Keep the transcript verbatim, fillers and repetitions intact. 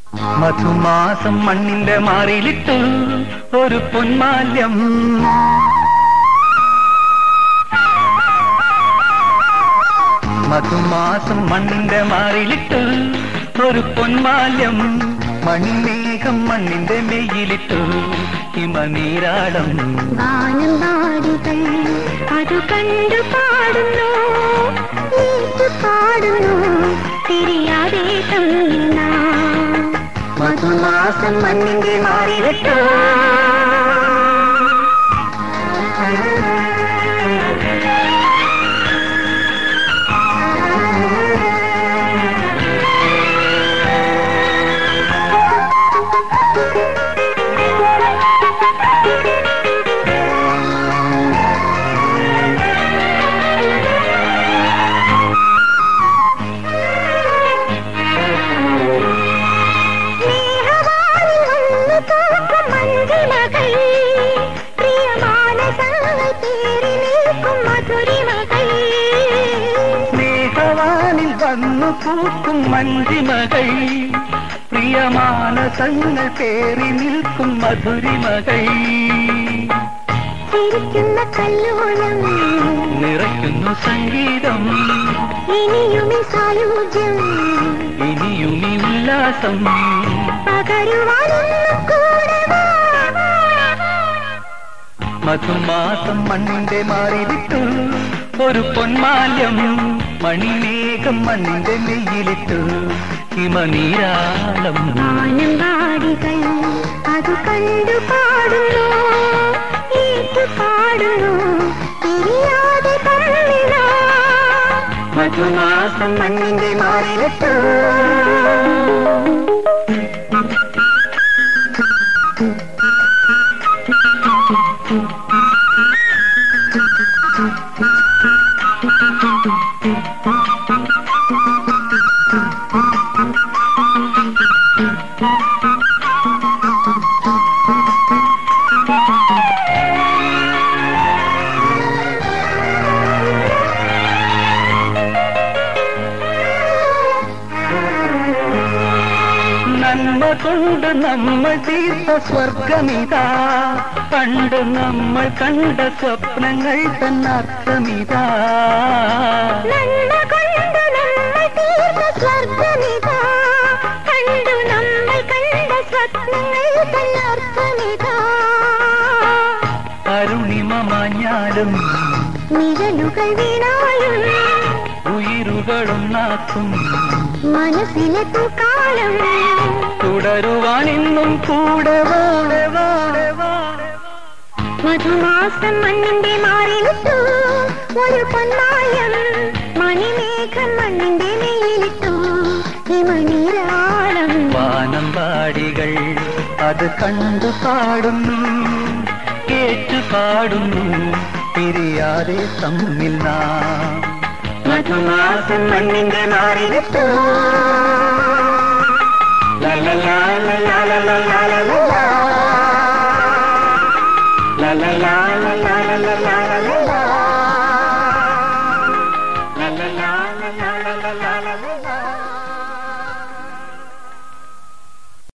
മധുമാസം മണ്ണിന്റെ മാറിലിട്ടു ഒരു പൊന്മാല്യം. മധുമാസം മണ്ണിന്റെ മാറിലിട്ടു ഒരു പൊന്മാല്യം. മണിമേഘം മണ്ണിന്റെ മെയ്യിലിട്ടു ഹിമനീരാടം. വാനമ്പാടികൾ അതു കണ്ടു പാടുന്നു, പാടുന്നു തിരിയാതെ തന്ന. മധുമാസം മണ്ണിന്റെ മാറിലിട്ടു പൂക്കും മഞ്ജിമകൾ, പ്രിയമാനസങ്ങൾ പേറി നിൽക്കും മധുരിമകൾ. ചിരിക്കുന്ന കല്ലോളം നിറയ്ക്കുന്നു സംഗീതം, ഇനിയുമി സായുജ്യം, ഇനിയുമി ഉല്ലാസം പകരുവാനൊന്നും കൂടെ വാ. മധുമാസം മണ്ണിന്റെ മാറിവിട്ടു ഒരു പൊന്മാല്യം. മണിമേഘം മണ്ണിന്റെ മെയ്യിലിട്ടു ഹിമനീരാളം. വാനമ്പാടികൾ അതു കണ്ടു പാടുന്നു, ഏറ്റു പാടുന്നു തിരിയാതെ തന്നില്ല. മധുമാസം മണ്ണിന്റെ മാറിലിട്ടു നന്മ കൊണ്ട് നമ്മൾ തീർത്ത സ്വർഗമിതാ, പണ്ട് നമ്മൾ കണ്ട സ്വപ്നങ്ങൾ തന്നർത്ഥമിതാ. നന്മ കൊണ്ട് നമ്മൾ തീർത്ത സ്വർഗമിതാ, പണ്ടു നമ്മൾ കണ്ട സ്വപ്നങ്ങൾ തന്നർത്ഥമിതാ. അരുണിമ മാഞ്ഞാലും നിഴലുകൾ വീണാലും ഉയരുകളും നാക്കും മനസ്സിലെ പൂക്കാലം തുടരുവാനിന്നും കൂടെ വാടെ വാടെ. മധുമാസം മണ്ണിന്റെ മാറിലിട്ടു ഒരു പൊന്മായം. മണിമേഘം മണ്ണിന്റെ മെയ്യിലിട്ടു ഹിമനീരാളം. വാനമ്പാടികൾ അത് കണ്ടു പാടുന്നു, കേട്ടു പാടുന്നു തിരിയാതെ തമ്മിൽ നാം. മധുമാസം മണ്ണിന്റെ മാറിലിട്ടു la la la la la la la la la la la la la